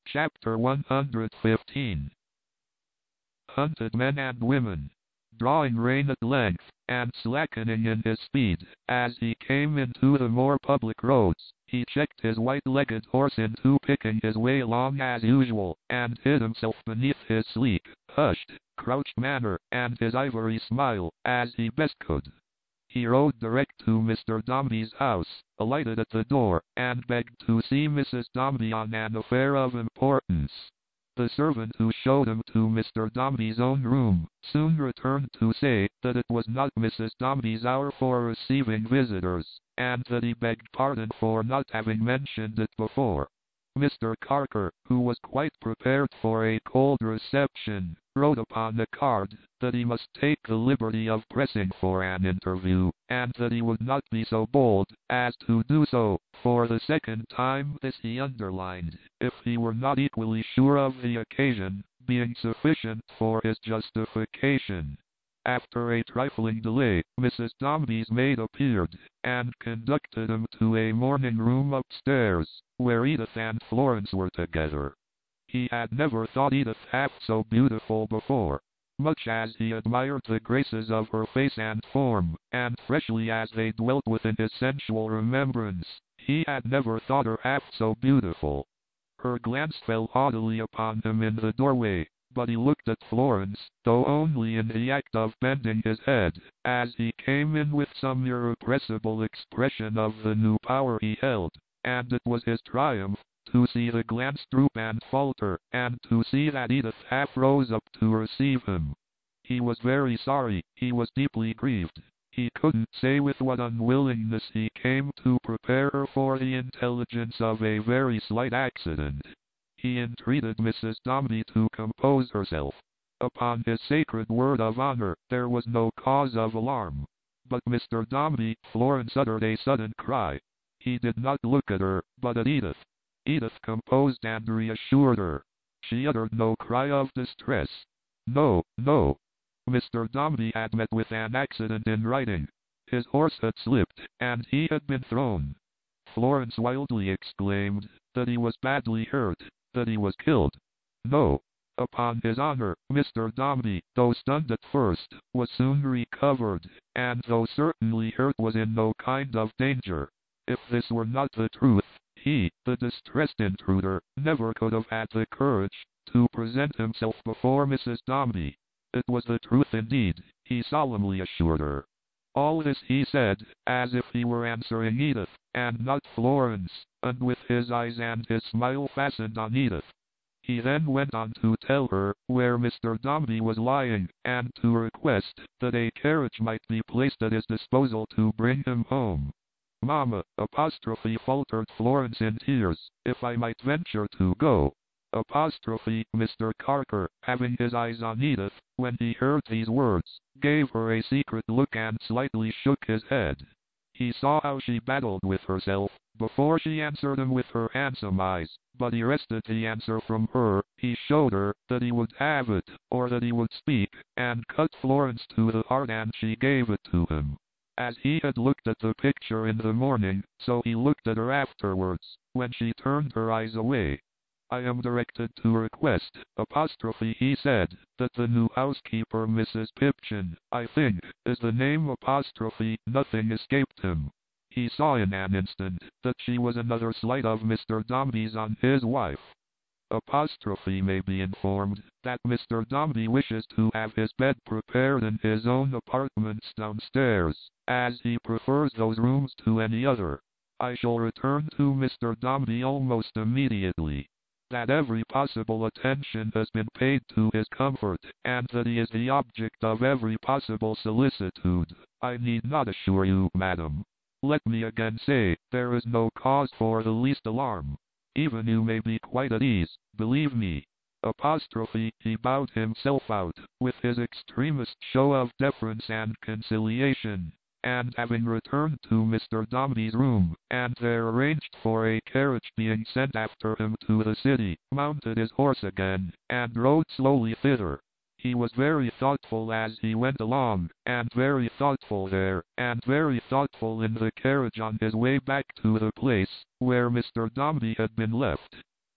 Chapter 115. Hunted men and women. Drawing rein at length, and slackening in his speed, as he came into the more public roads, he checked his white-legged horse into picking his way along as usual, and hid himself beneath his sleek, hushed, crouched manner, and his ivory smile, as he best could. He rode direct to Mr. Dombey's house, alighted at the door, and begged to see Mrs. Dombey on an affair of importance. The servant who showed him to Mr. Dombey's own room, soon returned to say that it was not Mrs. Dombey's hour for receiving visitors, and that he begged pardon for not having mentioned it before. Mr. Carker, who was quite prepared for a cold reception, wrote upon the card that he must take the liberty of pressing for an interview, and that he would not be so bold as to do so, for the second time. This he underlined, if he were not equally sure of the occasion being sufficient for his justification. After a trifling delay, Mrs. Dombey's maid appeared, and conducted him to a morning room upstairs, where Edith and Florence were together. He had never thought Edith half so beautiful before. Much as he admired the graces of her face and form, and freshly as they dwelt within his sensual remembrance, he had never thought her half so beautiful. Her glance fell haughtily upon him in the doorway, but he looked at Florence, though only in the act of bending his head, as he came in with some irrepressible expression of the new power he held, and it was his triumph to see the glance droop and falter, and to see that Edith half rose up to receive him. He was very sorry, he was deeply grieved. He couldn't say with what unwillingness he came to prepare her for the intelligence of a very slight accident. He entreated Mrs. Dombey to compose herself. Upon his sacred word of honor, there was no cause of alarm. But Mr. Dombey, Florence uttered a sudden cry. He did not look at her, but at Edith. Edith composed and reassured her. She uttered no cry of distress. No, no. Mr. Dombey had met with an accident in riding. His horse had slipped, and he had been thrown. Florence wildly exclaimed that he was badly hurt, that he was killed. No. Upon his honor, Mr. Dombey, though stunned at first, was soon recovered, and though certainly hurt was in no kind of danger. If this were not the truth, he, the distressed intruder, never could have had the courage to present himself before Mrs. Dombey. It was the truth indeed, he solemnly assured her. All this he said, as if he were answering Edith, and not Florence, and with his eyes and his smile fastened on Edith. He then went on to tell her where Mr. Dombey was lying, and to request that a carriage might be placed at his disposal to bring him home. Mamma, faltered Florence in tears, if I might venture to go. Mr. Carker, having his eyes on Edith, when he heard these words, gave her a secret look and slightly shook his head. He saw how she battled with herself, before she answered him with her handsome eyes, but he wrested the answer from her. He showed her that he would have it, or that he would speak, and cut Florence to the heart, and she gave it to him. As he had looked at the picture in the morning, so he looked at her afterwards, when she turned her eyes away. I am directed to request, he said, that the new housekeeper, Mrs. Pipchin, I think, is the name, nothing escaped him. He saw in an instant that she was another slight of Mr. Dombey's on his wife. May be informed that Mr. Dombey wishes to have his bed prepared in his own apartments downstairs, as he prefers those rooms to any other. I shall return to Mr. Dombey almost immediately. That every possible attention has been paid to his comfort, and that he is the object of every possible solicitude, I need not assure you, madam. Let me again say, there is no cause for the least alarm. Even you may be quite at ease, believe me. He bowed himself out, with his extremest show of deference and conciliation, and having returned to Mr. Dombey's room, and there arranged for a carriage being sent after him to the city, mounted his horse again, and rode slowly thither. He was very thoughtful as he went along, and very thoughtful there, and very thoughtful in the carriage on his way back to the place where Mr. Dombey had been left.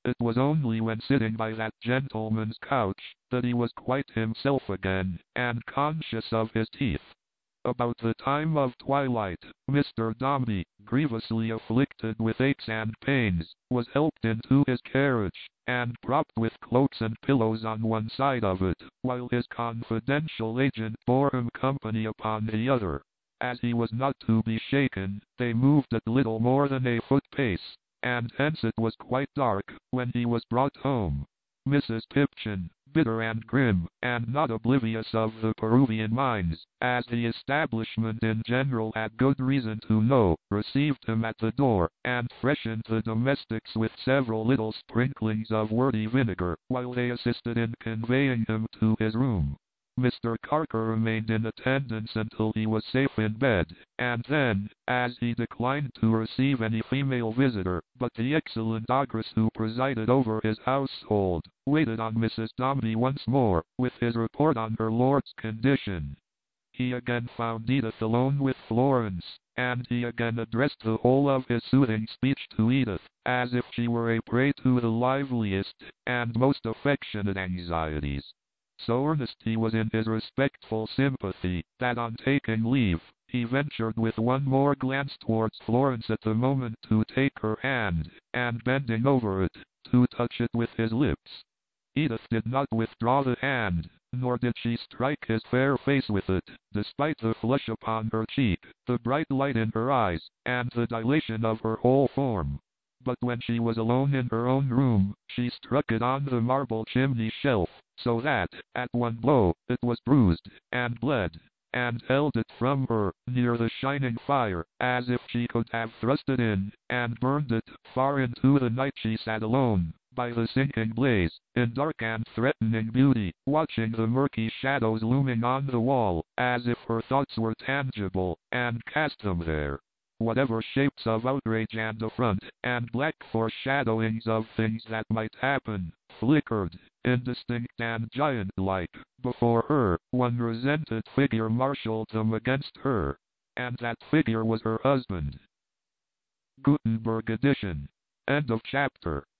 It was only when sitting by that gentleman's couch that he was quite himself again, and conscious of his teeth. About the time of twilight, Mr. Dombey, grievously afflicted with aches and pains, was helped into his carriage, and propped with cloaks and pillows on one side of it, while his confidential agent bore him company upon the other. As he was not to be shaken, they moved at little more than a foot pace, and hence it was quite dark when he was brought home. Mrs. Pipchin, bitter and grim, and not oblivious of the Peruvian mines, as the establishment in general had good reason to know, received him at the door, and freshened the domestics with several little sprinklings of wordy vinegar, while they assisted in conveying him to his room. Mr. Carker remained in attendance until he was safe in bed, and then, as he declined to receive any female visitor, but the excellent ogress who presided over his household, waited on Mrs. Dombey once more, with his report on her lord's condition. He again found Edith alone with Florence, and he again addressed the whole of his soothing speech to Edith, as if she were a prey to the liveliest and most affectionate anxieties. So earnest he was in his respectful sympathy, that on taking leave, he ventured with one more glance towards Florence at the moment to take her hand, and bending over it, to touch it with his lips. Edith did not withdraw the hand, nor did she strike his fair face with it, despite the flush upon her cheek, the bright light in her eyes, and the dilation of her whole form. But when she was alone in her own room, she struck it on the marble chimney shelf, so that, at one blow, it was bruised, and bled, and held it from her, near the shining fire, as if she could have thrust it in, and burned it. Far into the night she sat alone, by the sinking blaze, in dark and threatening beauty, watching the murky shadows looming on the wall, as if her thoughts were tangible, and cast them there. Whatever shapes of outrage and affront, and black foreshadowings of things that might happen, flickered, indistinct and giant-like, before her. One resented figure marshaled them against her, and that figure was her husband. Gutenberg edition. End of chapter.